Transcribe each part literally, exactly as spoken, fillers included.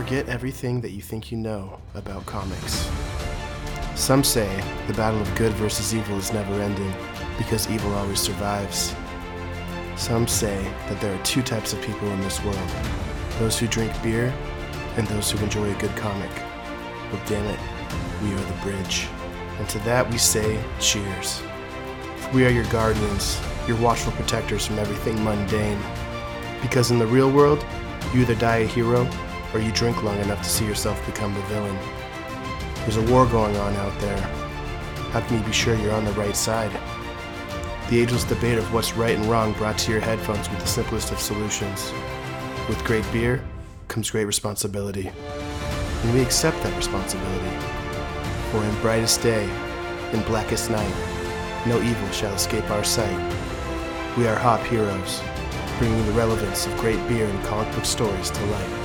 Forget everything that you think you know about comics. Some say the battle of good versus evil is never ending because evil always survives. Some say that there are two types of people in this world, those who drink beer and those who enjoy a good comic. Well, damn it, we are the bridge. And to that we say, cheers. For we are your guardians, your watchful protectors from everything mundane. Because in the real world, you either die a hero or you drink long enough to see yourself become the villain. There's a war going on out there. How can you be sure you're on the right side? The ageless debate of what's right and wrong brought to your headphones with the simplest of solutions. With great beer comes great responsibility. And we accept that responsibility. For in brightest day, in blackest night, no evil shall escape our sight. We are Hop Heroes, bringing the relevance of great beer and comic book stories to light.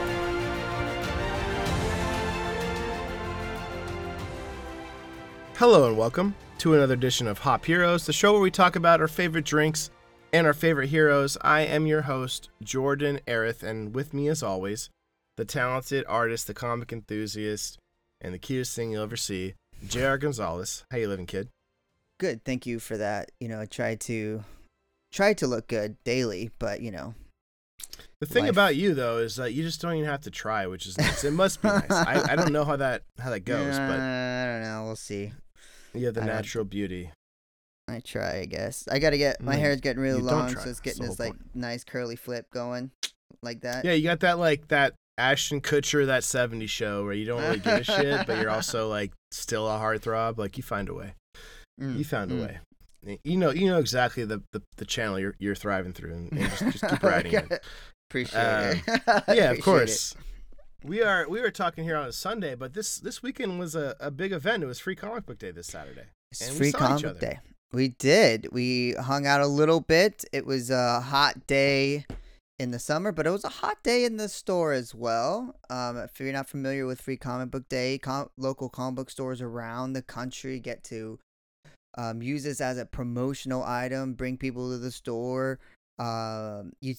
Hello and welcome to another edition of Hop Heroes, the show where we talk about our favorite drinks and our favorite heroes. I am your host, Jordan Arith, and with me as always, the talented artist, the comic enthusiast, and the cutest thing you'll ever see, J R Gonzalez. How you living, kid? Good, thank you for that. You know, I try to try to look good daily, but you know. The thing life. about you though is that you just don't even have to try, which is nice. It must be nice. I, I don't know how that how that goes, uh, but I don't know. We'll see. you have the I don't- natural beauty. I try, I guess. I gotta get my No, hair's getting really you don't long, try. so it's That's getting the this whole like nice curly flip going, like that. Yeah, you got that like that Ashton Kutcher, that seventies show where you don't really give a shit, but you're also like still a heartthrob. Like you find a way. Mm, You found a mm. way. You know, you know exactly the, the, the channel you're you're thriving through, and, and just, just keep riding it. Appreciate Um, it. Yeah, Appreciate of course. We are we were talking here on a Sunday, but this this weekend was a, a big event. It was Free Comic Book Day this Saturday. It's and we free saw each comic other. day. We did. We hung out a little bit. It was a hot day in the summer, but it was a hot day in the store as well. Um, if you're not familiar with Free Comic Book Day, com- local comic book stores around the country get to um, use this as a promotional item, bring people to the store. Um, you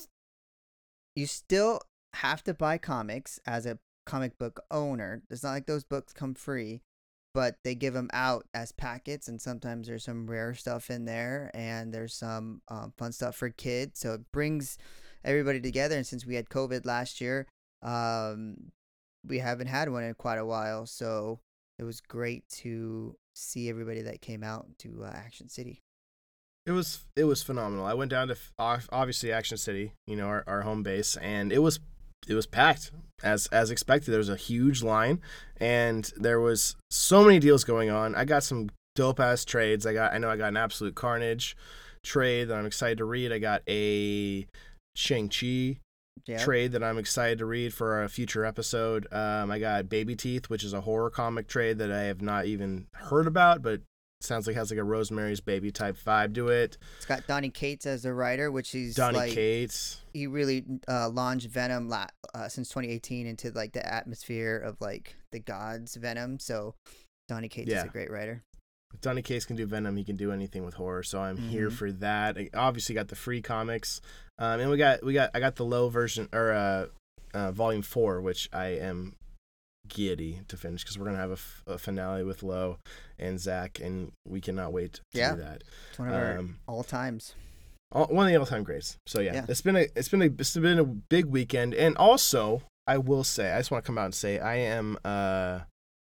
you still have to buy comics as a comic book owner. It's not like those books come free, but they give them out as packets, and sometimes there's some rare stuff in there, and there's some um, fun stuff for kids. So it brings everybody together. And since we had COVID last year, um, we haven't had one in quite a while. So it was great to see everybody that came out to uh, Action City. It was it was phenomenal. I went down to f- obviously Action City, you know, our, our home base, and it was it was packed as as expected. There was a huge line, and there was so many deals going on. I got some dope ass trades. I got I know I got an Absolute Carnage trade that I'm excited to read. I got a Shang-Chi Yeah. trade that I'm excited to read for a future episode. Um, I got Baby Teeth, which is a horror comic trade that I have not even heard about, but sounds like it has like a Rosemary's Baby type vibe to it. It's got Donny Cates as the writer, which he's Donny like, Cates. he really uh, launched Venom la- uh, since twenty eighteen into like the atmosphere of like the gods Venom. So Donny Cates Yeah. is a great writer. If Donny Cates can do Venom, he can do anything with horror. So I'm here Mhm. for that. I obviously got the free comics, um, and we got we got I got the low version or uh, uh, volume four, which I am giddy to finish because we're gonna have a, f- a finale with Low and Zach, and we cannot wait to Yeah. do that. It's one of our Um, all times. all, one of the all-time greats. So yeah, Yeah. it's been a it's been a it's been a big weekend, and also I will say I just want to come out and say I am uh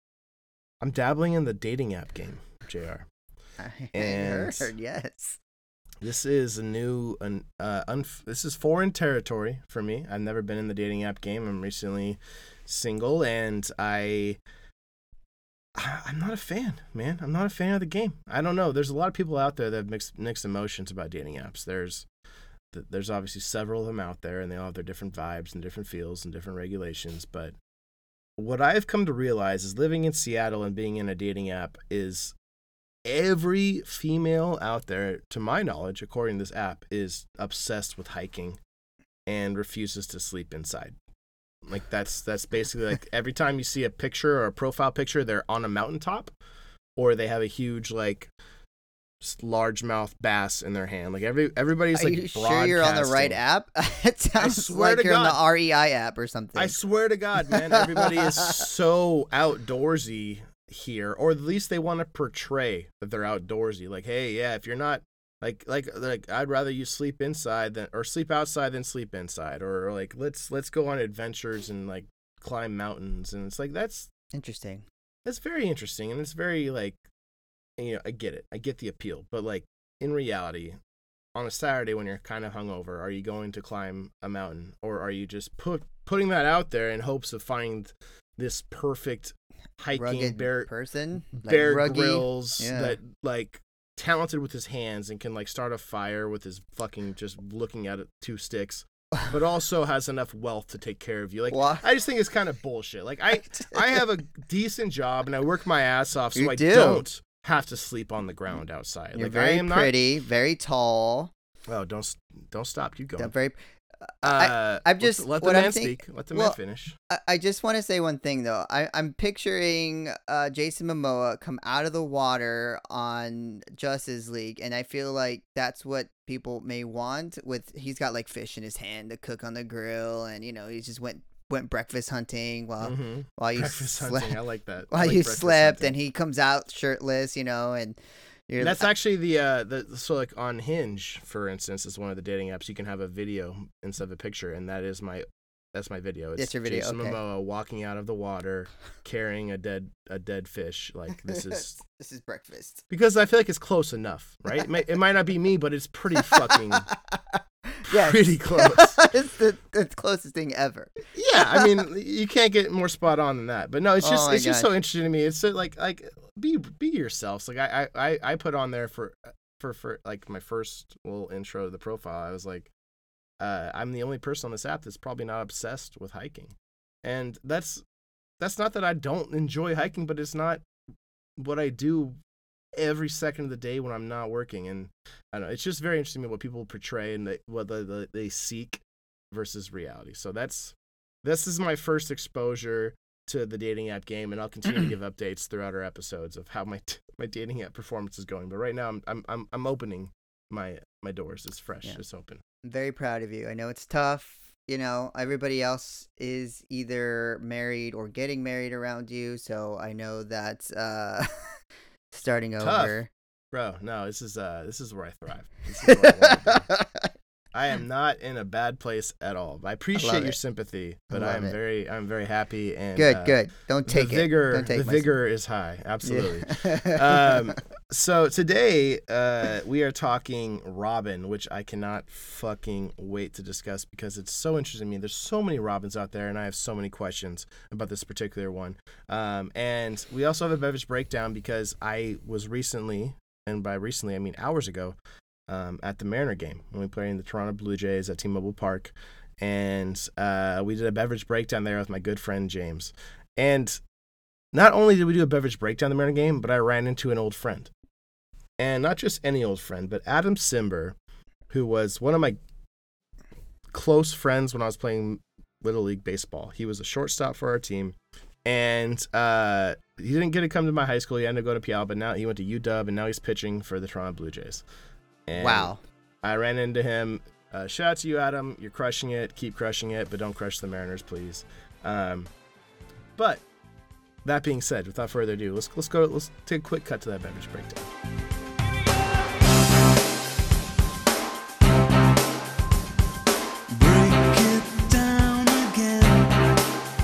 I'm dabbling in the dating app game, J R. I And- heard, yes. This is a new, an uh, unf- this is foreign territory for me. I've never been in the dating app game. I'm recently single, and I, I- I'm not a fan, man. I'm not a fan of the game. I don't know. There's a lot of people out there that have mixed mixed emotions about dating apps. There's, th- there's obviously several of them out there, and they all have their different vibes and different feels and different regulations. But what I've come to realize is living in Seattle and being in a dating app is every female out there, to my knowledge, according to this app, is obsessed with hiking and refuses to sleep inside. Like that's that's basically like every time you see a picture or a profile picture, they're on a mountaintop, or they have a huge like largemouth bass in their hand. Like every everybody's Are like you sure you're on the right app? It sounds swear like to you're on the God. R E I app or something. I swear to God, man, everybody is so outdoorsy here, or at least they want to portray that they're outdoorsy. Like, hey, yeah, if you're not like like like I'd rather you sleep inside than or sleep outside than sleep inside, or, or like let's let's go on adventures and like climb mountains. And it's like that's Interesting. That's very interesting, and it's very like, you know, I get it, I get the appeal, but like in reality, on a Saturday when you're kind of hungover, are you going to climb a mountain, or are you just put putting that out there in hopes of finding this perfect hiking Rugged bear person, like Bear ruggy. Grylls Yeah. that like talented with his hands and can like start a fire with his fucking just looking at it two sticks, but also has enough wealth to take care of you. Like Wha- I just think it's kind of bullshit. Like I I have a decent job and I work my ass off so You I do. don't have to sleep on the ground outside. You're like very I am pretty, very tall. not. Oh, don't don't stop. Keep going. I'm very. Uh, I'm let just- the, let the what I'm man think- speak. Let the well, man finish. I, I just want to say one thing though. I, I'm picturing uh, Jason Momoa come out of the water on Justice League, and I feel like that's what people may want. With he's got like fish in his hand to cook on the grill, and you know he just went went breakfast hunting while Mm-hmm. while you Breakfast slept hunting. I like that. I while like you breakfast slept, hunting. and he comes out shirtless, you know, and you're That's actually the uh the so like on Hinge, for instance, is one of the dating apps. You can have a video instead of a picture, and that is my that's my video. It's That's your video, Jason okay. Momoa walking out of the water, carrying a dead a dead fish. Like this is this is breakfast. because I feel like it's close enough, right? It, may, it might not be me, but it's pretty fucking Yes. pretty close. It's the, the closest thing ever. Yeah, I mean, you can't get more spot on than that. But no, it's Oh just my it's just so gosh. interesting to me. It's so, like like be be yourselves. Like I I I put on there for for for like my first little intro to the profile. I was like, uh, I'm the only person on this app that's probably not obsessed with hiking, and that's that's not that I don't enjoy hiking, but it's not what I do every second of the day when I'm not working. And I don't know, it's just very interesting to me what people portray and they, what they, they, they seek versus reality. So that's this is my first exposure to the dating app game, and I'll continue to give updates throughout our episodes of how my t- my dating app performance is going. But right now, I'm I'm I'm, I'm opening my my doors. It's fresh. Yeah. It's open. I'm very proud of you. I know it's tough. You know, everybody else is either married or getting married around you, so I know that's uh, starting Tough. over. Bro, no, this is uh this is where I thrive. This is where I wanna be. I am not in a bad place at all. I appreciate your it. sympathy, I but love I am it. very I'm very happy and Good, uh, good. Don't take the vigor it. Don't take the my vigor is high. Absolutely. Yeah. um, so today uh, we are talking Robin, which I cannot fucking wait to discuss because it's so interesting to me. There's so many Robins out there, and I have so many questions about this particular one. Um, and we also have a beverage breakdown because I was recently, and by recently I mean hours ago, um, at the Mariner game when we played in the Toronto Blue Jays at T-Mobile Park, and uh, we did a beverage breakdown there with my good friend James. And not only did we do a beverage breakdown the Mariner game, but I ran into an old friend. And not just any old friend, but Adam Simber, who was one of my close friends when I was playing Little League Baseball. He was a shortstop for our team. And uh, he didn't get to come to my high school. He ended up going to P L, but now he went to U W, and now he's pitching for the Toronto Blue Jays. And Wow. I ran into him. Uh, shout out to you, Adam. You're crushing it. Keep crushing it, but don't crush the Mariners, please. Um, but that being said, without further ado, let's let's go. Let's take a quick cut to that beverage breakdown. Break it down again.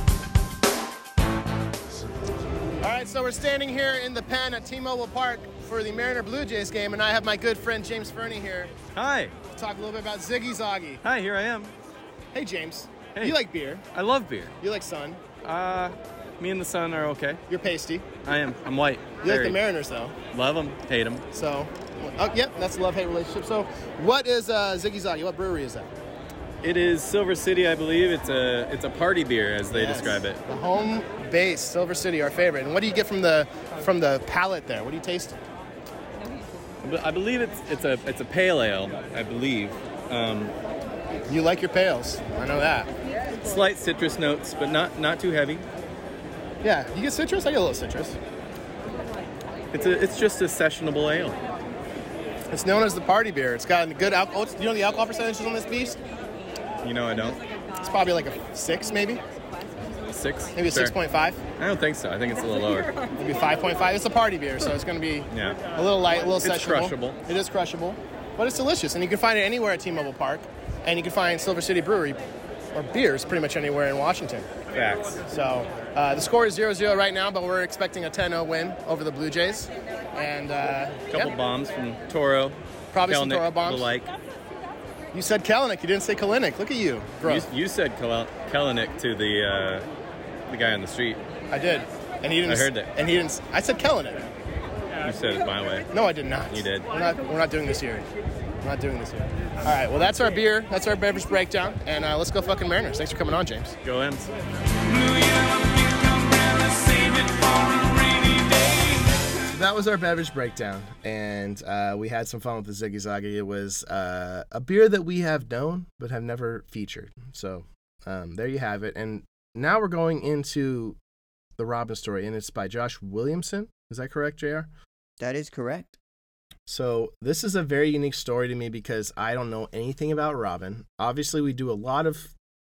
All right, so we're standing here in the pen at T-Mobile Park for the Mariner Blue Jays game, and I have my good friend James Fernie here Hi. to talk a little bit about Ziggy Zoggy. Hi, here I am. Hey, James. Hey. You like beer. I love beer. You like sun. Uh, me and the sun are okay. You're pasty. I am. I'm white. You like Very. the Mariners, though. Love them, hate them. So, oh, yep, that's a love-hate relationship. So, what is uh, Ziggy Zoggy? What brewery is that? It is Silver City, I believe. It's a it's a party beer, as they Yes. describe it. The home base, Silver City, our favorite. And what do you get from the from the palate there? What do you taste? But I believe it's it's a it's a pale ale. I believe. Um, You like your pails. I know that. slight citrus notes, but not not too heavy. Yeah, you get citrus? I get a little citrus. It's a it's just a sessionable ale. It's known as the party beer. It's got a good alcohol. Do you know the alcohol percentages on this beast? You know I don't. It's probably like a six, maybe. Six? Maybe a Sure. six point five. I don't think so. I think it's a little lower. Maybe five point five. It's a party beer, so it's going to be Yeah. a little light, a little It's sessionable. crushable. It is crushable, but it's delicious, and you can find it anywhere at T-Mobile Park, and you can find Silver City Brewery or beers pretty much anywhere in Washington. Facts. So uh, the score is zero zero right now, but we're expecting a ten oh win over the Blue Jays, and uh, A couple yeah. bombs from Toro. Probably some Kelnick, Toro bombs. The like. You said Kellenick, you didn't say Kalinick. Look at you, bro. You, you said Kel- Kellenick to the uh, the guy on the street. I did, and he didn't. I heard that. And he didn't. I said Kellenick. You said it my way. No, I did not. You did. We're not. We're not doing this here. We're not doing this here. All right. Well, that's our beer. That's our beverage breakdown, and uh, let's go fucking Mariners. Thanks for coming on, James. Go M's. Blue yellow pink umbrella, save it for a rainy day. That was our beverage breakdown, and uh, we had some fun with the Ziggy Zaggy. It was uh, a beer that we have known but have never featured. So um, there you have it. And now we're going into the Robin story, and it's by Josh Williamson. Is that correct, J R? That is correct. So this is a very unique story to me because I don't know anything about Robin. Obviously, we do a lot of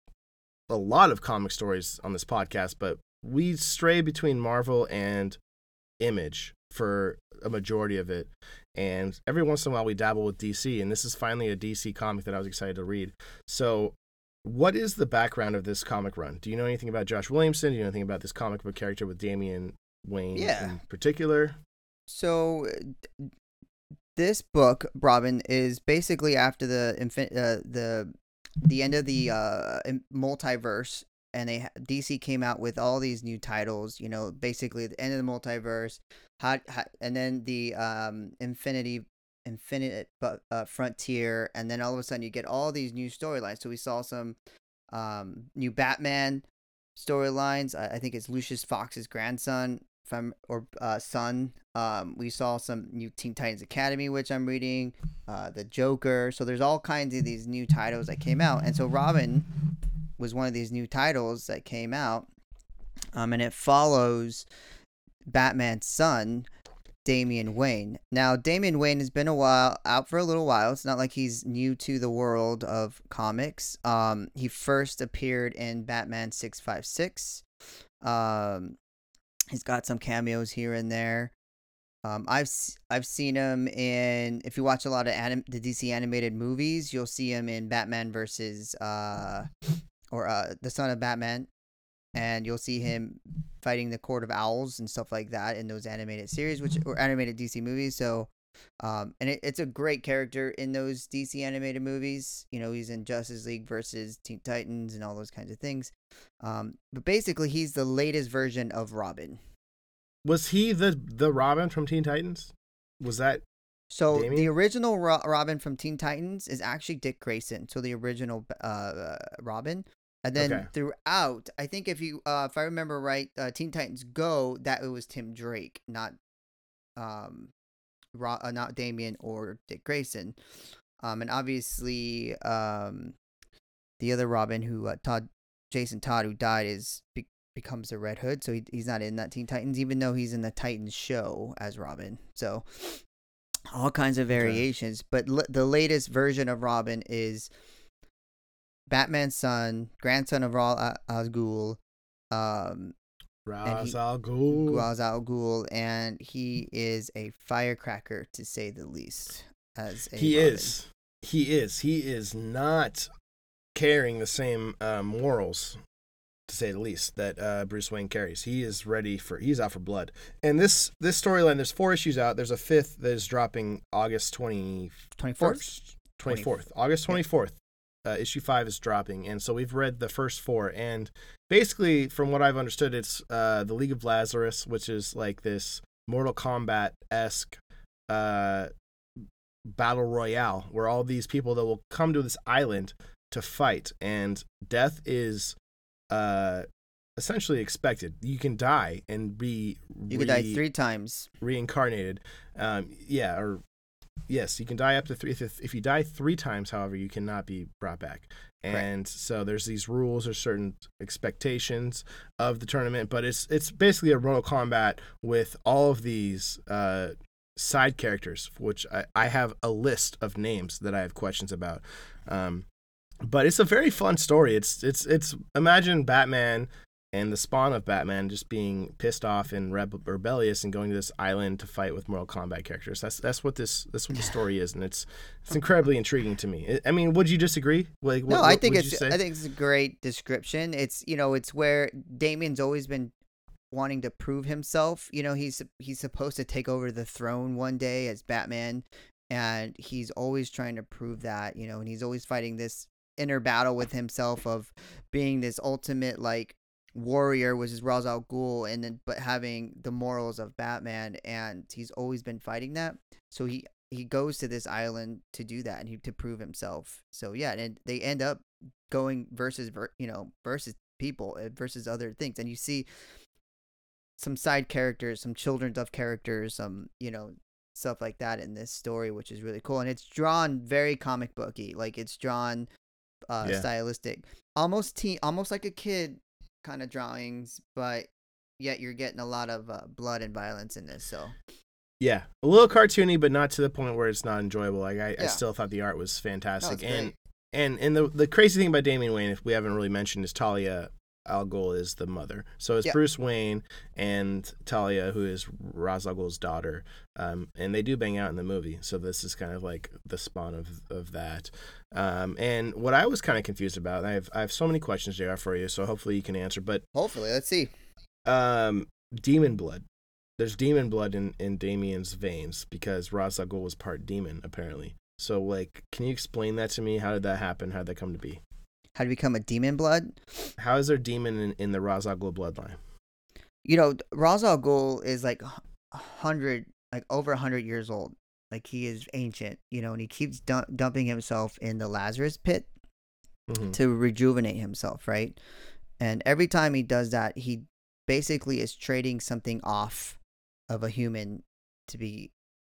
a lot of comic stories on this podcast, but we stray between Marvel and Image for a majority of it. And every once in a while we dabble with D C, and this is finally a D C comic that I was excited to read. So what is the background of this comic run? Do you know anything about Josh Williamson? Do you know anything about this comic book character with Damian Wayne Yeah. in particular? So uh, this book, Robin, is basically after the infin- uh, the the end of the uh, in- multiverse, and they ha- D C came out with all these new titles. You know, basically the end of the multiverse, how, how, and then the um, Infinity Infinite bu- uh, Frontier, and then all of a sudden you get all these new storylines. So we saw some um, new Batman storylines. I, I think it's Lucius Fox's grandson from or uh, son. Um, we saw some new Teen Titans Academy, which I'm reading. Uh, the Joker. So there's all kinds of these new titles that came out, and so Robin was one of these new titles that came out. Um, and it follows Batman's son, Damian Wayne. Now, Damian Wayne has been a while out for a little while. It's not like he's new to the world of comics. Um, he first appeared in Batman six five six. Um, he's got some cameos here and there. Um, I've s- I've seen him in, if you watch a lot of anim- the D C animated movies, you'll see him in Batman versus uh or uh the Son of Batman, and you'll see him fighting the Court of Owls and stuff like that in those animated series, which or animated D C movies. So, um, and it, it's a great character in those D C animated movies. You know, he's in Justice League versus Teen Titans and all those kinds of things. Um, but basically, he's the latest version of Robin. Was he the the Robin from Teen Titans? Was that So Damian? the original Ro- Robin from Teen Titans is actually Dick Grayson. So the original uh, Robin. And then Okay. throughout, I think if you, uh, if I remember right, uh, Teen Titans Go, that it was Tim Drake, not, um, Ro- uh, not Damian or Dick Grayson, um, and obviously, um, the other Robin who uh, Todd, Jason Todd, who died, is be- becomes the Red Hood, so he, he's not in that Teen Titans, even though he's in the Titans show as Robin. So all kinds of variations, but l- the latest version of Robin is Batman's son, grandson of Ra's al Ghul, um, Ra's he- al Ghul? Ra's al Ghul, and he is a firecracker to say the least. As a He Robin. is. He is. He is not carrying the same uh, morals, to say the least, that uh, Bruce Wayne carries. He is ready for. He's out for blood. And this this storyline, there's four issues out. There's a fifth that is dropping August twenty twenty-fourth. first, twenty fourth, August twenty fourth. Uh, issue five is dropping, and so we've read the first four. And basically, from what I've understood, it's uh, the League of Lazarus, which is like this Mortal Kombat esque uh, battle royale, where all these people that will come to this island to fight, and death is uh, essentially expected. You can die and be You could die three times. reincarnated. Um, yeah, or yes, you can die up to three. If, if you die three times, however, you cannot be brought back. And so there's these rules or certain expectations of the tournament, but it's it's basically a Mortal Kombat with all of these uh, side characters, which I, I have a list of names that I have questions about. Um, but it's a very fun story. It's it's it's imagine Batman and the spawn of Batman just being pissed off and rebe- rebellious and going to this island to fight with Mortal Kombat characters. That's that's what this that's what the story is, and it's it's incredibly intriguing to me. I I mean, would you disagree? Like, what, No, I what think would you it's say? I think it's a great description. It's you know it's where Damien's always been wanting to prove himself. You know he's he's supposed to take over the throne one day as Batman, and he's always trying to prove that. You know, and he's always fighting this inner battle with himself of being this ultimate like warrior, which is Ra's al Ghul, and then but having the morals of Batman, and he's always been fighting that. So he he goes to this island to do that and he, to prove himself. So yeah, and they end up going versus ver- you know versus people uh, versus other things, and you see some side characters, some children of characters, some you know stuff like that in this story, which is really cool, and it's drawn very comic booky, like it's drawn uh Yeah. stylistic, almost teen, almost like a kid kind of drawings, but yet you're getting a lot of uh, blood and violence in this. So Yeah, a little cartoony, but not to the point where it's not enjoyable. Like I, I Yeah. still thought the art was fantastic, No, it's and great. and and the the crazy thing about Damian Wayne, if we haven't really mentioned, is Talia al Ghul is the mother. So it's Yeah. Bruce Wayne and Talia, who is Ra's al Ghul's daughter, um, and they do bang out in the movie. So this is kind of like the spawn of of that. Um, and what I was kind of confused about, I have I have so many questions, J R, for you. So hopefully you can answer. But hopefully, let's see. um, demon blood. There's demon blood in, in Damien's veins because Ra's al Ghul was part demon, apparently. So, like, can you explain that to me? How did that happen? How did that come to be? How to become a demon blood? How is there demon in, in the Ra's al Ghul bloodline? You know, Ra's al Ghul is like a hundred, like over a hundred years old. Like he is ancient, you know, and he keeps dump- dumping himself in the Lazarus pit Mhm. to rejuvenate himself, right? And every time he does that, he basically is trading something off of a human to be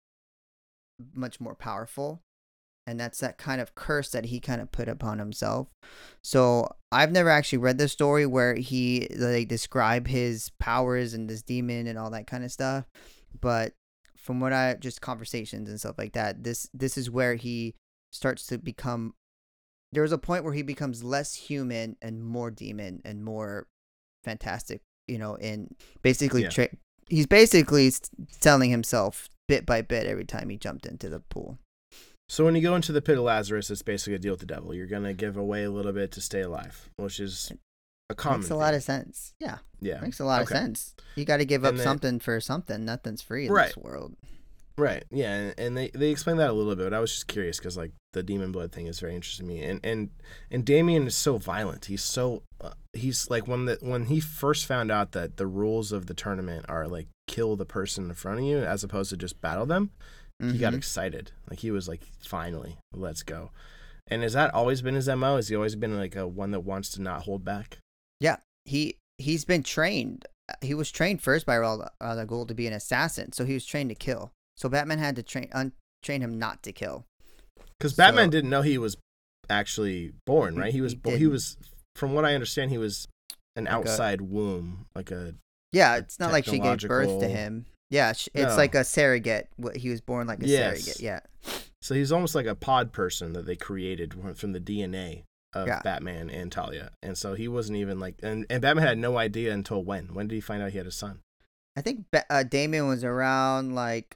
much more powerful. And that's that kind of curse that he kind of put upon himself. So I've never actually read the story where he like describe his powers and this demon and all that kind of stuff. But from what I just conversations and stuff like that, this this is where he starts to become. There's a point where he becomes less human and more demon and more fantastic. You know, and basically Yeah. tra- he's basically s- telling himself bit by bit every time he jumped into the pool. So when you go into the pit of Lazarus, it's basically a deal with the devil. You're going to give away a little bit to stay alive, which is a common Makes a lot thing. of sense. Yeah, Yeah. makes a lot Okay. of sense. You got to give up And then- something for something. Nothing's free in Right. this world. Right. Yeah, and, and they, they explain that a little bit. But I was just curious because like the demon blood thing is very interesting to me, and and and Damien is so violent. He's so uh, he's like when the when he first found out that the rules of the tournament are like kill the person in front of you as opposed to just battle them, he got Mhm. excited. Like he was like, finally, let's go. And has that always been his M O? Has he always been like a one that wants to not hold back? Yeah, he he's been trained. He was trained first by Ra's al Ghul to be an assassin, so he was trained to kill. So Batman had to train un- train him not to kill. Because Batman So- didn't know he was actually born, right? He was He bo- he didn't. was from what I understand, he was an Like a- outside womb, like a Yeah, a it's not like she gave birth to technological- him. Yeah, sh- it's No. like a surrogate. What he was born like a Yes. surrogate. Yeah. so he's almost like a pod person that they created from the D N A of Yeah. Batman and Talia. And so he wasn't even like and, and Batman had no idea until when? When did he find out he had a son? I think Ba- uh, Damien was around like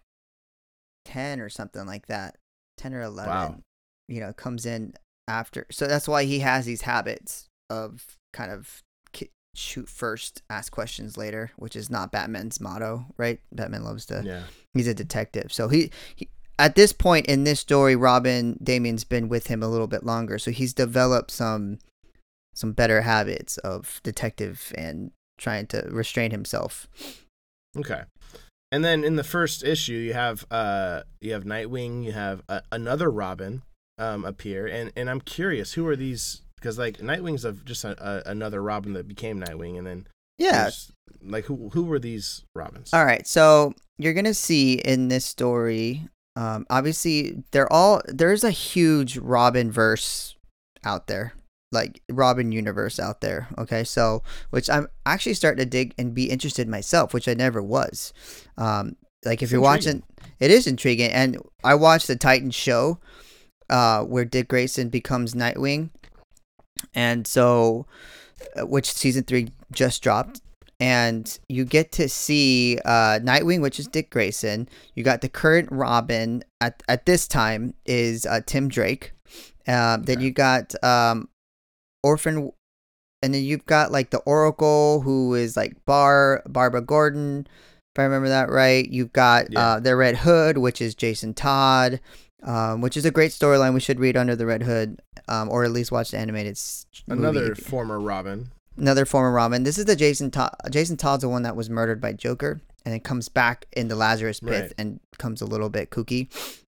ten or something like that, ten or eleven. Wow. You know, comes in after, so that's why he has these habits of kind of ki- shoot first, ask questions later, which is not Batman's motto, right? Batman loves to. Yeah. He's a detective, so he, he at this point in this story, Robin Damien's been with him a little bit longer, so he's developed some some better habits of detective and trying to restrain himself. Okay. And then in the first issue, you have uh you have Nightwing, you have uh, another Robin um appear, and and I'm curious, who are these? Because like Nightwing's of just a, a, another Robin that became Nightwing, and then Yeah. there's- like who who were these Robins? All right. So you're gonna see in this story, um, obviously they're all there's a huge Robin verse out there, like Robin universe out there. Okay, so which I'm actually starting to dig and be interested myself, which I never was. Um, like if It's you're intriguing. watching, it is intriguing. And I watched the Titan show, uh, where Dick Grayson becomes Nightwing, and so uh, which season three just dropped. And you get to see uh, Nightwing, which is Dick Grayson. You got the current Robin at at this time is uh, Tim Drake. Uh, Then Okay. you got um, Orphan, and then you've got like the Oracle, who is like Bar Barbara Gordon, if I remember that right. You've got Yeah. uh, the Red Hood, which is Jason Todd, um, which is a great storyline. We should read Under the Red Hood, um, or at least watch the animated s- movie. Another former Robin. Another former Robin. This is the Jason Todd. Jason Todd's the one that was murdered by Joker, and then comes back in the Lazarus pit Right. and becomes a little bit kooky.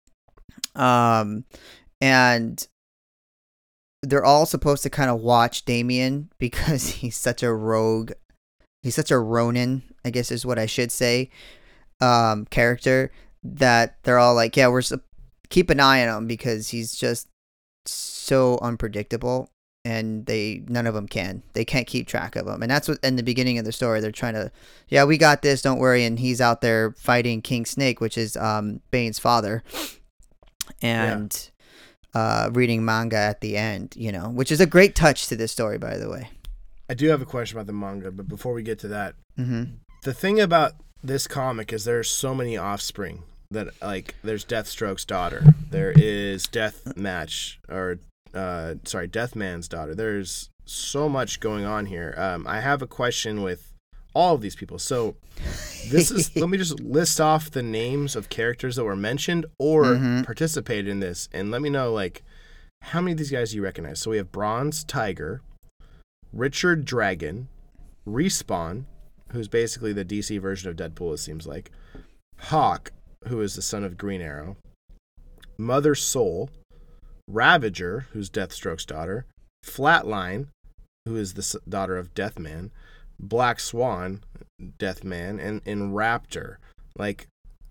Um, and they're all supposed to kind of watch Damien because he's such a rogue. He's such a Ronin, I guess is what I should say. Um, character that they're all like, yeah, we're sup- keep an eye on him because he's just so unpredictable, and they none of them can. They can't keep track of him, and that's what in the beginning of the story they're trying to. Yeah, we got this. Don't worry. And he's out there fighting King Snake, which is um Bane's father, and uh, reading manga at the end. You know, which is a great touch to this story, by the way. I do have a question about the manga, but before we get to that, Mm-hmm. the thing about this comic is there's so many offspring that like there's Deathstroke's daughter, there is Death Match or uh sorry Deathman's daughter. There's so much going on here. Um, I have a question with all of these people. So this is let me just list off the names of characters that were mentioned or Mhm. participated in this, and let me know like how many of these guys do you recognize. So we have Bronze Tiger, Richard Dragon, Respawn, who's basically the D C version of Deadpool, it seems like, Hawk, who is the son of Green Arrow, Mother Soul, Ravager, who's Deathstroke's daughter, Flatline, who is the s- daughter of Deathman, Black Swan, Deathman, and, and Raptor. Like,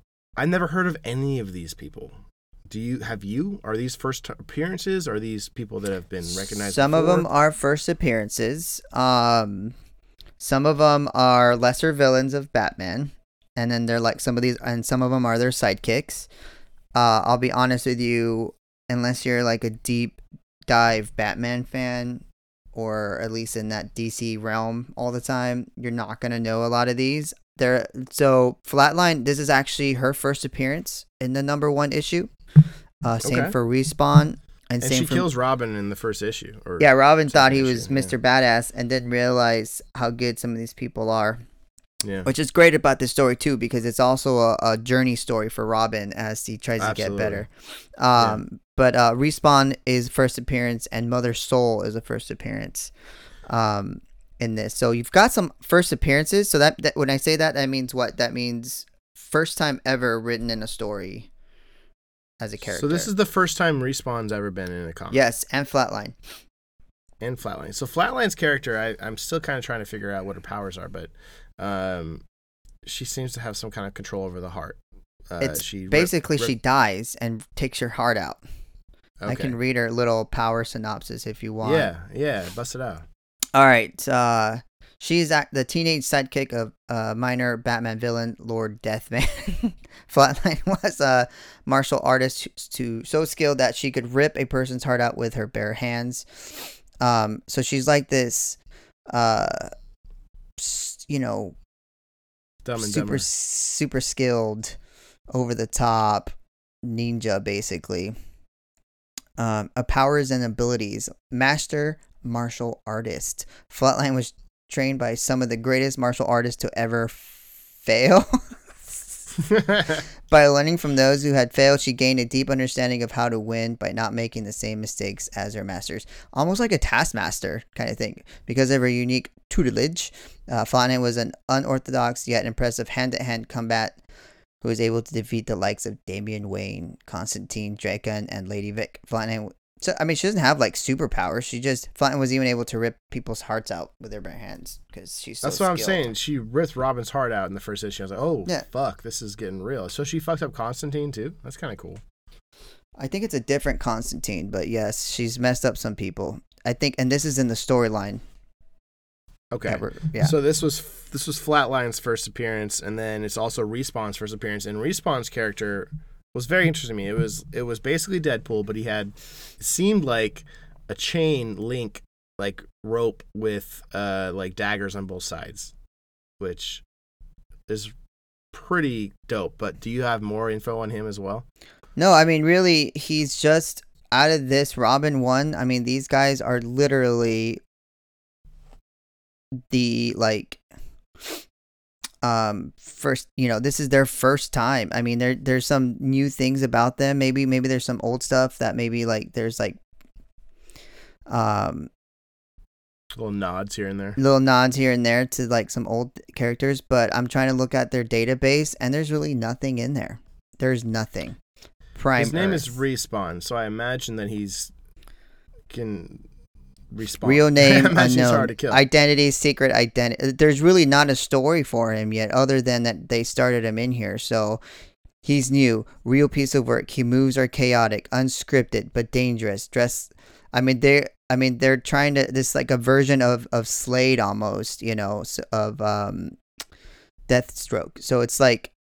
I never heard of any of these people. Do you have you? Are these first t- appearances? Are these people that have been recognized? Some of before? them are first appearances. Um, some of them are lesser villains of Batman, and then they're like some of these, and some of them are their sidekicks. Uh, I'll be honest with you, unless you're like a deep dive Batman fan, or at least in that D C realm all the time, you're not gonna know a lot of these. There, so Flatline, this is actually her first appearance in the number one issue. Uh, same Okay. for Respawn, and, And same she for kills Robin in the first issue. Or yeah. Robin thought he second was issue, Mister Badass and didn't realize how good some of these people are. Yeah. Which is great about this story too, because it's also a, a journey story for Robin as he tries Absolutely. to get better. Um, But uh, Respawn is first appearance, and Mother Soul is a first appearance um, in this. So you've got some first appearances. So that, that when I say that, that means what? That means first time ever written in a story as a character. So this is the first time Respawn's ever been in a comic. yes, and Flatline. And Flatline. So Flatline's character, I, I'm still kind of trying to figure out what her powers are, but um, she seems to have some kind of control over the heart. Uh, It's she rip- Basically, rip- she dies and takes your heart out. I okay. can read her little power synopsis if you want. Yeah, yeah, bust it out. All right. Uh, she's act- the teenage sidekick of uh, minor Batman villain Lord Deathman. Flatline was a martial artist to so skilled that she could rip a person's heart out with her bare hands. Um, so she's like this, uh, s- you know, Dumb and super Dumber. super skilled, over the top ninja, basically. Um, a powers and abilities, master martial artist. Flatline was trained by some of the greatest martial artists to ever f- fail. By learning from those who had failed, she gained a deep understanding of how to win by not making the same mistakes as her masters. Almost like a taskmaster kind of thing. Because of her unique tutelage, uh, Flatline was an unorthodox yet impressive hand-to-hand combat who was able to defeat the likes of Damian Wayne, Constantine, Draken, and Lady Vic. Flatline, so I mean, she doesn't have like superpowers. She just Flatline was even able to rip people's hearts out with her bare hands because she's so That's what I'm skilled. saying. She ripped Robin's heart out in the first issue. I was like, oh, Yeah. fuck, this is getting real. So she fucked up Constantine, too? That's kind of cool. I think it's a different Constantine, but yes, she's messed up some people. I think, and this is in the storyline. Okay. that were- yeah. So this was this was Flatline's first appearance, and then it's also Respawn's first appearance. And Respawn's character was very interesting to me. It was it was basically Deadpool, but he had it seemed like a chain link, like rope with uh like daggers on both sides, which is pretty dope. But do you have more info on him as well? No, I mean, really, he's just out of this Robin one. I mean, these guys are literally the like um first, you know, this is their first time. I mean, there there's some new things about them. Maybe maybe there's some old stuff that maybe like there's like um Little nods here and there. little nods here and there to like some old characters, but I'm trying to look at their database and there's really nothing in there. There's nothing. Prime His name is Earth. Respawn, so I imagine that he's can respawn. Real I name imagine he's unknown. hard to kill. Identity secret identity. There's really not a story for him yet, other than that they started him in here. So he's new, real piece of work. He moves are chaotic, unscripted but dangerous. Dress. I mean they. I mean they're trying to. This like a version of of Slade almost. You know, s- of um, Deathstroke. So it's like,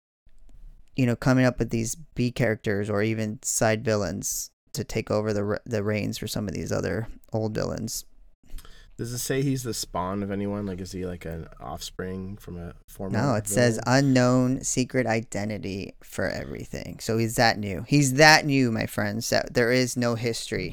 you know, coming up with these B characters or even side villains to take over the re- the reins for some of these other old villains. Does it say he's the spawn of anyone? Like, is he like an offspring from a former? No, it says villain? unknown secret identity for everything. So he's that new. He's that new, my friends. That there is no history.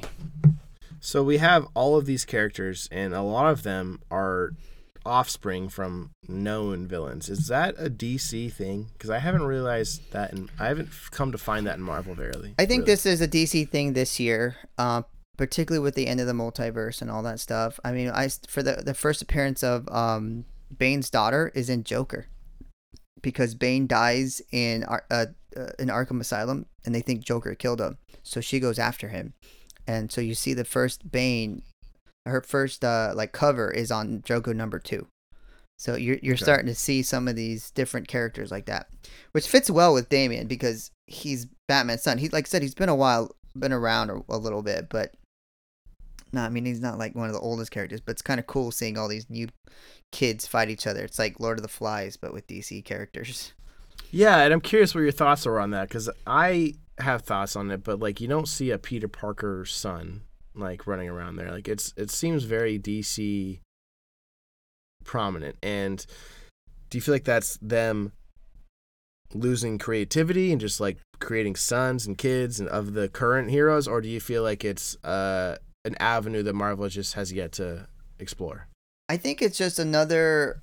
So we have all of these characters, and a lot of them are offspring from known villains. Is that a D C thing? Because I haven't realized that, and I haven't f- come to find that in Marvel very. I think really. this is a D C thing this year, uh, particularly with the end of the multiverse and all that stuff. I mean, I for the the first appearance of um, Bane's daughter is in Joker, because Bane dies in Ar- uh, uh, in Arkham Asylum, and they think Joker killed him, so she goes after him, and so you see the first Bane, her first uh, like cover is on Joker number two. So you're you're Okay. starting to see some of these different characters like that, which fits well with Damian because he's Batman's son. He like I said, he's been a while, been around a, a little bit, but no, I mean he's not like one of the oldest characters. But it's kind of cool seeing all these new kids fight each other. It's like Lord of the Flies, but with D C characters. Yeah, and I'm curious what your thoughts are on that, because I have thoughts on it, but like you don't see a Peter Parker son like running around there. Like it's it seems very D C prominent. And do you feel like that's them losing creativity and just like creating sons and kids and of the current heroes, or do you feel like it's uh, an avenue that Marvel just has yet to explore? I think it's just another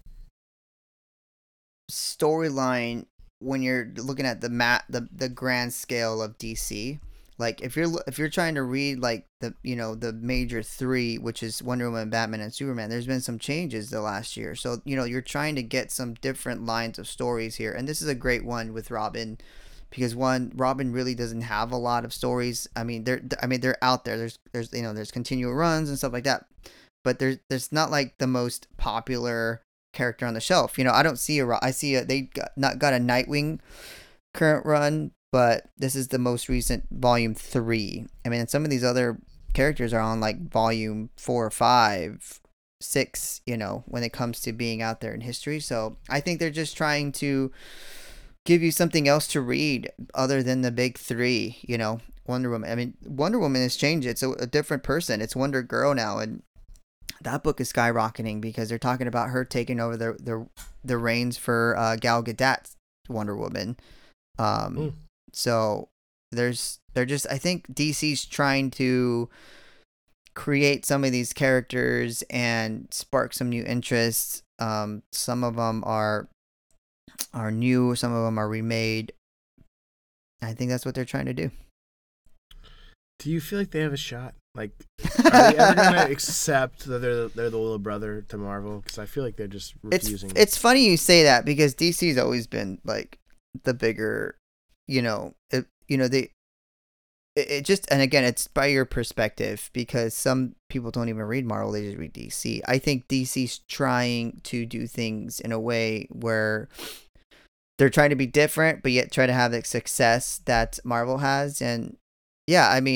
storyline when you're looking at the mat the the grand scale of D C. Like if you're lo- if you're trying to read like the you know the major three, which is Wonder Woman, Batman, and Superman, there's been some changes the last year. So you know you're trying to get some different lines of stories here, and this is a great one with Robin, because one, Robin really doesn't have a lot of stories. I mean they're I mean they're out there. There's there's you know there's continual runs and stuff like that, but there's there's not like the most popular character on the shelf. You know I don't see a Ro- I see a they got not got a Nightwing current run, but this is the most recent volume three. I mean, some of these other characters are on like volume four or five, six, you know, when it comes to being out there in history. So I think they're just trying to give you something else to read other than the big three, you know, Wonder Woman. I mean, Wonder Woman has changed. It's a, a different person. It's Wonder Girl now. And that book is skyrocketing because they're talking about her taking over the, the, the reins for uh, Gal Gadot's Wonder Woman. Um, Mm. So there's they're just I think D C's trying to create some of these characters and spark some new interests. Um, some of them are are new, some of them are remade. I think that's what they're trying to do. Do you feel like they have a shot? Like, are they ever going to accept that they're the, they're the little brother to Marvel? Because I feel like they're just It's refusing. it's funny you say that because D C's always been like the bigger, you know, it, you know they it, it just and again it's by your perspective because some people don't even read Marvel, they just read D C. I think D C's trying to do things in a way where they're trying to be different but yet try to have the success that Marvel has. And yeah, I mean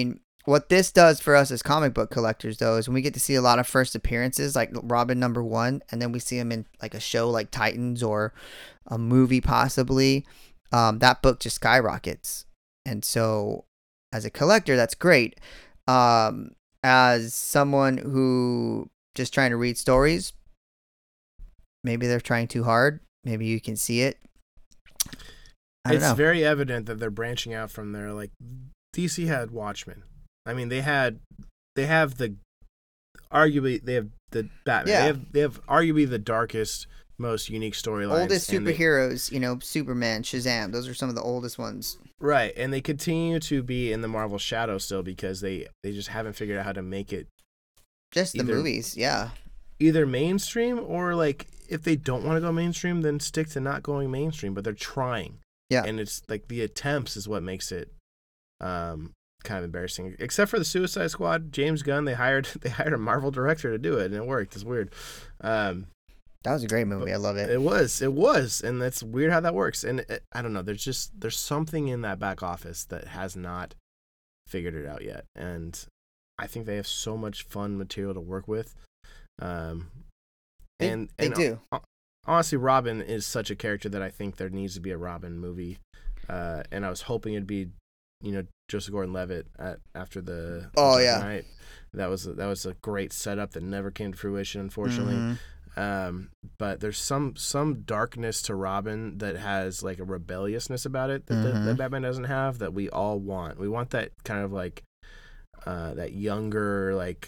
What this does for us as comic book collectors, though, is when we get to see a lot of first appearances, like Robin number one, and then we see him in like a show like Titans or a movie possibly, um, that book just skyrockets. And so, as a collector, that's great. Um, as someone who just trying to read stories, maybe they're trying too hard. Maybe you can see it. I don't It's know. very evident that they're branching out from there. Like D C had Watchmen. I mean, they had, they have the, arguably they have the Batman. Yeah. They have they have arguably the darkest, most unique storylines. Oldest and they- superheroes, you know, Superman, Shazam. Those are some of the oldest ones. Right, and they continue to be in the Marvel shadow still because they they just haven't figured out how to make it Just the Either- movies, yeah. either mainstream or like if they don't want to go mainstream, then stick to not going mainstream. But they're trying. Yeah. And it's like the attempts is what makes it um, kind of embarrassing. Except for the Suicide Squad, James Gunn, they hired they hired a Marvel director to do it, and it worked. It's weird. Um, That was a great movie. I love it. it was, it was, and that's weird how that works. And it, I don't know. There's just there's something in that back office that has not figured it out yet, and I think they have so much fun material to work with. Um, They- and they and do. hon- Honestly, Robin is such a character that I think there needs to be a Robin movie. Uh, and I was hoping it'd be, you know, Joseph Gordon-Levitt at after the Oh, Dark yeah. Knight. That was that was a great setup that never came to fruition, unfortunately. Mhm. Um, but there's some some darkness to Robin that has like a rebelliousness about it that, the, Mhm. that Batman doesn't have that we all want. We want that kind of like uh, that younger, like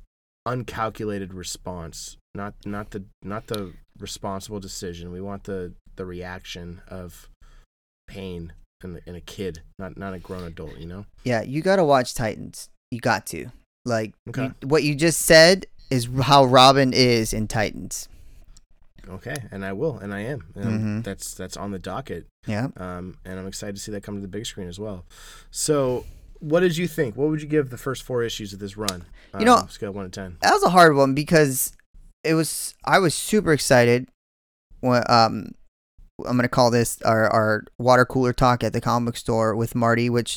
uncalculated response, not not the not the responsible decision. We want the the reaction of pain in, the, in a kid, not not a grown adult. You know. Yeah, you got to watch Titans. You got to. Like, Okay. you- what you just said is how Robin is in Titans. Okay, and I will, and I am. And Mhm. That's that's on the docket. Yeah. Um, and I'm excited to see that come to the big screen as well. So, what did you think? What would you give the first four issues of this run? You know- um, scale one to ten. That was a hard one because it was, I was super excited when, um, I'm going to call this our, our water cooler talk at the comic store with Marty, which,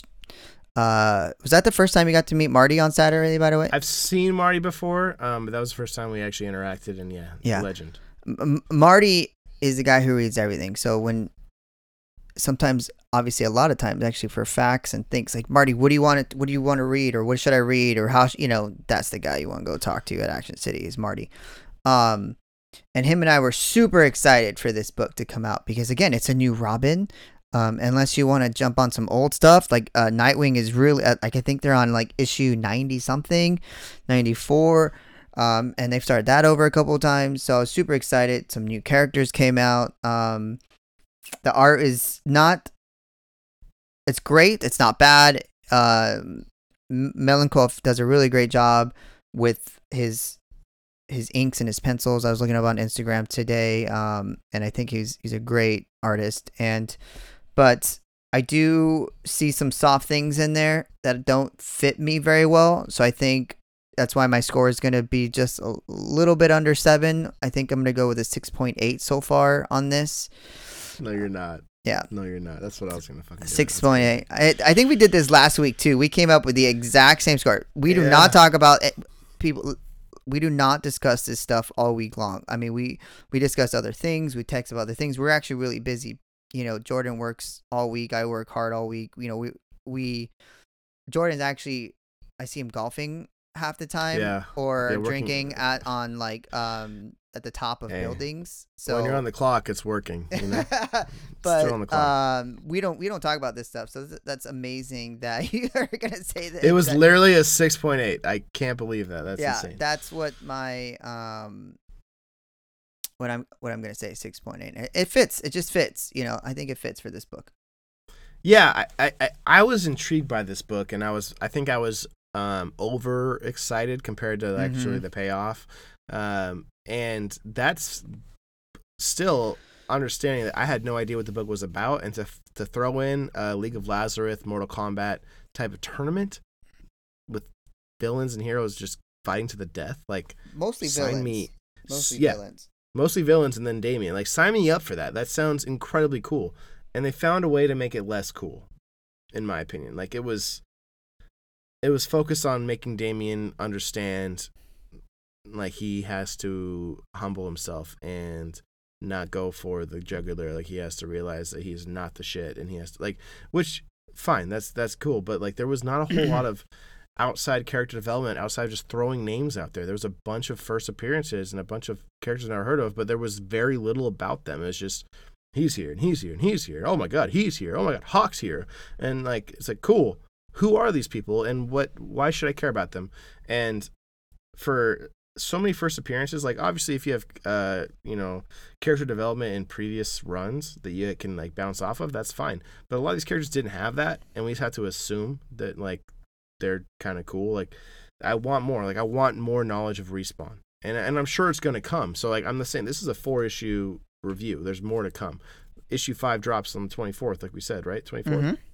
uh, was that the first time you got to meet Marty on Saturday, by the way? I've seen Marty before, um, but that was the first time we actually interacted, and yeah, Yeah. legend. M- Marty is the guy who reads everything. So when sometimes, obviously, a lot of times, actually, for facts and things like Marty, what do you want to, what do you want to read, or what should I read, or how sh-, you know, that's the guy you want to go talk to at Action City is Marty. Um, and him and I were super excited for this book to come out because again, it's a new Robin. Um, unless you want to jump on some old stuff, like uh, Nightwing is really uh, like I think they're on like issue ninety something, ninety-four. Um, and they've started that over a couple of times, so I was super excited. Some new characters came out. Um, the art is not, it's great. It's not bad. Um, M- Melankoff does a really great job with his his inks and his pencils. I was looking up on Instagram today, um, and I think he's he's a great artist. And but I do see some soft things in there that don't fit me very well. So I think that's why my score is going to be just a little bit under seven. I think I'm going to go with a six point eight so far on this. No, you're not. Yeah. No, you're not. That's what I was gonna fucking. do. six point eight. I, I think we did this last week too. We came up with the exact same score. We do Yeah. not talk about it. People. We do not discuss this stuff all week long. I mean, we, we discuss other things. We text about other things. We're actually really busy. You know, Jordan works all week. I work hard all week. You know, we, we, Jordan's actually, I see him golfing half the time Yeah. or Yeah, working- drinking at, on like, um, at the top of Hey, buildings. So when you're on the clock, it's working. You know. but still on the clock. um, we don't we don't talk about this stuff. So th- that's amazing that you are gonna say that. It was that- literally a six point eight. I can't believe that. That's yeah. insane. That's what my um. What I'm what I'm gonna say six point eight. It, it fits. It just fits. You know. I think it fits for this book. Yeah, I, I, I- I was intrigued by this book, and I was I think I was um, over excited compared to actually Mhm. the payoff, um, and that's still understanding that I had no idea what the book was about, and to to throw in a League of Lazarus, Mortal Kombat type of tournament with villains and heroes just fighting to the death, like Mostly sign villains. me, Mostly yeah. villains. mostly villains and then Damien. Like, sign me up for that. That sounds incredibly cool. And they found a way to make it less cool, in my opinion. Like, it was, it was focused on making Damien understand, like, he has to humble himself and not go for the jugular. Like, he has to realize that he's not the shit, and he has to, like, which, fine, that's that's cool, but, like, there was not a whole lot of outside character development outside of just throwing names out there. There was a bunch of first appearances and a bunch of characters I never heard of, but there was very little about them. It was just, he's here, and he's here, and he's here. Oh, my God, he's here. Oh, my God, Hawk's here. And, like, it's like, cool. Who are these people, and what? Why should I care about them? And for so many first appearances, like, obviously if you have uh you know character development in previous runs that you can, like, bounce off of, that's fine. But a lot of these characters didn't have that, and we just had to assume that, like, they're kind of cool. Like, I want more. Like, I want more knowledge of Respawn, and and I'm sure it's gonna come. So, like, I'm the same. This is a four issue review. There's more to come. Issue five drops on the twenty-fourth, like we said, right? twenty-fourth. Mhm.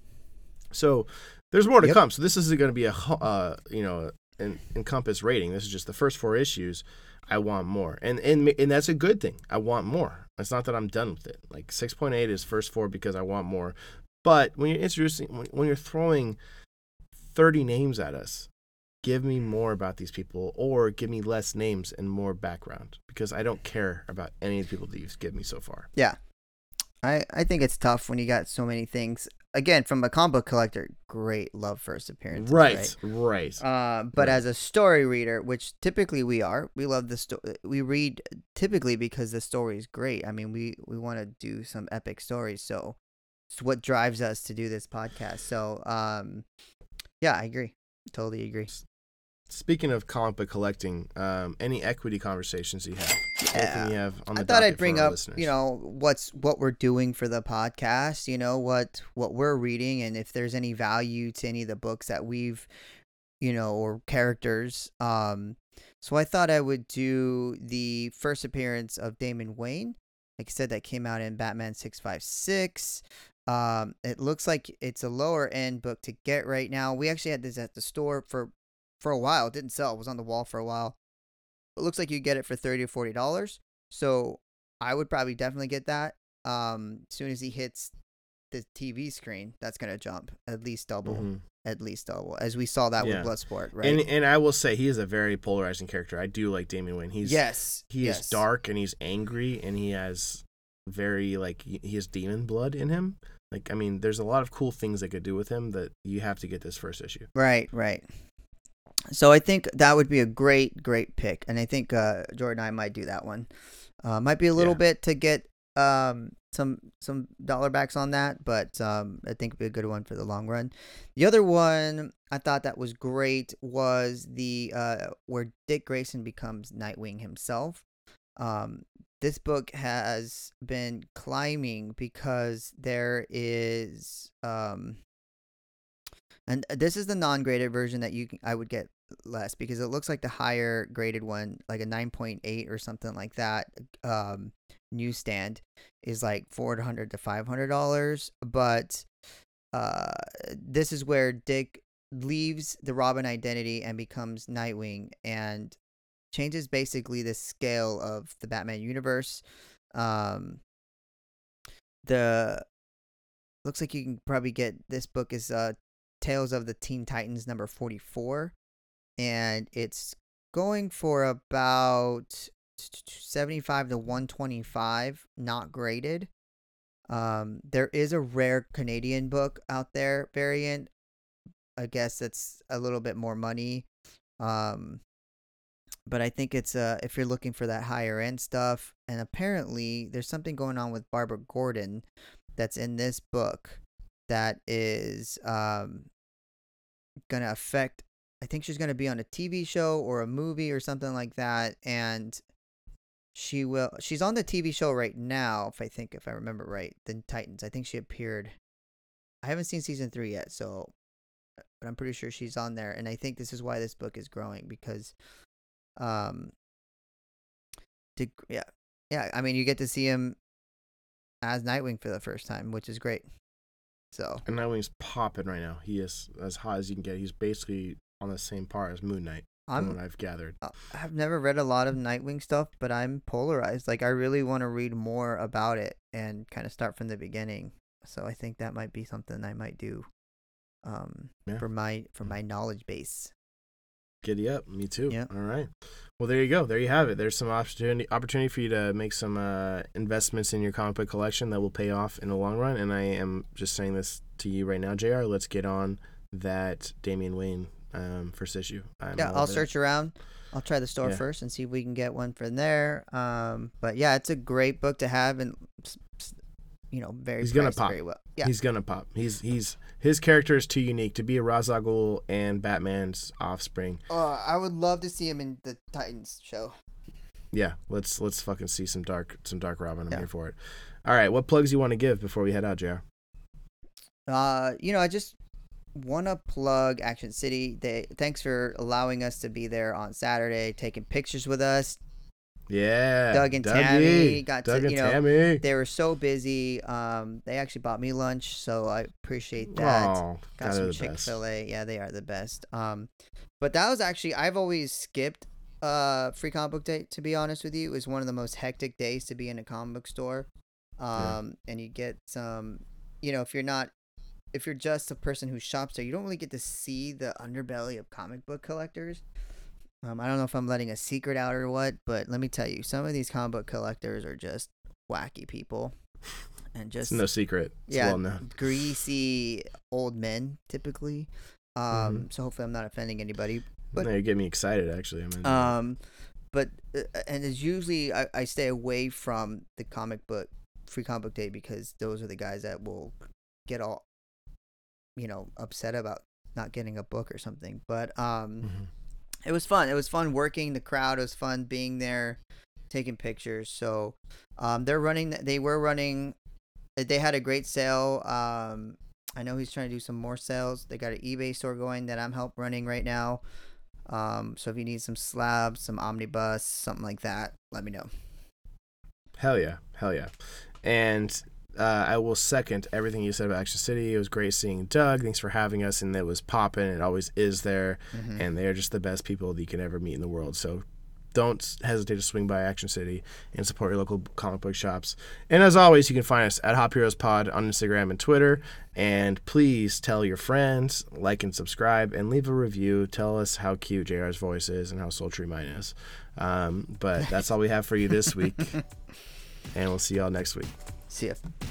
So there's more to Yep. come. So this isn't going to be a ho- uh, you know an encompass rating. This is just the first four issues. I want more, and and and that's a good thing. I want more. It's not that I'm done with it. Like, six point eight is first four because I want more. But when you're introducing, when, when you're throwing thirty names at us, give me more about these people, or give me less names and more background, because I don't care about any of the people that you've given me so far. Yeah. I, I think it's tough when you got so many things. Again, from a comic book collector, great love first appearances. Right, right. Uh, but Right. as a story reader, which typically we are, we love the story. We read typically because the story is great. I mean, we, we want to do some epic stories. So it's what drives us to do this podcast. So, um, yeah, I agree. Totally agree. Speaking of comic book collecting, um, any equity conversations you have? Anything you have on the I thought docket I'd bring for our up, listeners? you know, what's what we're doing for the podcast, you know, what what we're reading, and if there's any value to any of the books that we've, you know, or characters. Um, so I thought I would do the first appearance of Damon Wayne. Like I said, that came out in Batman six five six. Um, it looks like it's a lower end book to get right now. We actually had this at the store for for a while. It didn't sell. It was on the wall for a while. It looks like you get it for thirty or forty dollars. So I would probably definitely get that. Um, as soon as he hits the T V screen, that's gonna jump at least double, Mhm. at least double, as we saw that Yeah. with Bloodsport, right? And and I will say he is a very polarizing character. I do like Damian Wayne. He's yes, he yes. is dark, and he's angry, and he has very, like, he he has demon blood in him. Like, I mean, there's a lot of cool things they could do with him that you have to get this first issue. Right, right. So I think that would be a great, great pick, and I think uh, Jordan and I might do that one. Uh, might be a little Yeah. bit to get um, some some dollar backs on that, but um, I think it'd be a good one for the long run. The other one I thought that was great was the uh, where Dick Grayson becomes Nightwing himself. Um, this book has been climbing because there is um, and this is the non-graded version that you can, I would get less, because it looks like the higher graded one, like a nine point eight or something like that, um, newsstand is like four hundred to five hundred dollars. But uh, this is where Dick leaves the Robin identity and becomes Nightwing, and changes basically the scale of the Batman universe. Um, the looks like you can probably get this book is uh Tales of the Teen Titans number forty-four, and it's going for about seventy-five to one twenty-five, not graded. Um, there is a rare Canadian book out there variant. I guess it's a little bit more money. Um, but I think it's uh if you're looking for that higher end stuff, and apparently there's something going on with Barbara Gordon that's in this book that is um gonna affect, I think she's gonna be on a T V show or a movie or something like that, and she will she's on the T V show right now, if I think if I remember right, the Titans. I think she appeared. I haven't seen season three yet, so but I'm pretty sure she's on there, and I think this is why this book is growing, because um to, yeah yeah I mean, you get to see him as Nightwing for the first time, which is great. So And Nightwing's popping right now. He is as hot as you can get. He's basically on the same par as Moon Knight, from I'm what I've gathered. uh, I've never read a lot of Nightwing stuff, but I'm polarized. Like, I really want to read more about it and kind of start from the beginning. So I think that might be something I might do. um, Yeah. for my for my knowledge base. Giddy up. Me too. Yeah. All right. Well, there you go. There you have it. There's some opportunity opportunity for you to make some uh, investments in your comic book collection that will pay off in the long run. And I am just saying this to you right now, J R. Let's get on that Damian Wayne um, first issue. I'm Yeah, all I'll over that. search around. I'll try the store Yeah. first and see if we can get one from there. Um, but yeah, it's a great book to have, and s- s- you know, very He's gonna priced pop. very well. Yeah, He's gonna pop. He's he's his character is too unique to be a Ra's al Ghul and Batman's offspring. uh, I would love to see him in the Titans show. Yeah, let's let's fucking see some dark some dark Robin. I'm Yeah. here for it. All right, what plugs you want to give before we head out, J R? Uh, you know, I just want to plug Action City. They thanks for allowing us to be there on Saturday, taking pictures with us. Yeah, Doug and Dougie. Tammy got to- Doug and you know, Tammy. They were so busy. Um, they actually bought me lunch, so I appreciate that. Oh, Got God, some they're the Chick best. Fil A. Yeah, they are the best. Um, but that was actually I've always skipped uh free comic book day. To be honest with you, it was one of the most hectic days to be in a comic book store. Um, and you get some, you know, if you're not, if you're just a person who shops there, you don't really get to see the underbelly of comic book collectors. Um, I don't know if I'm letting a secret out or what, but let me tell you, some of these comic book collectors are just wacky people, and just It's no secret. It's yeah, well known. greasy old men typically. Um, Mm-hmm. so hopefully I'm not offending anybody. But No, you get me excited. Actually, I mean, um, but uh, and it's usually I, I stay away from the comic book free comic book day because those are the guys that will get all, you know, upset about not getting a book or something. But um, Mhm. it was fun. It was fun working the crowd. It was fun being there, taking pictures. So um, they're running. They were running. They had a great sale. Um, I know he's trying to do some more sales. They got an eBay store going that I'm help running right now. Um, so if you need some slabs, some omnibus, something like that, let me know. Hell yeah, hell yeah. And uh, I will second everything you said about Action City. It was great seeing Doug. Thanks for having us, and it was popping. It always is there, Mhm. and they're just the best people that you can ever meet in the world. So don't hesitate to swing by Action City and support your local comic book shops. And as always, you can find us at Hop Heroes Pod on Instagram and Twitter. And please tell your friends, like and subscribe, and leave a review. Tell us how cute J R's voice is and how sultry mine is. Um, but that's all we have for you this week. And we'll see y'all next week. See ya.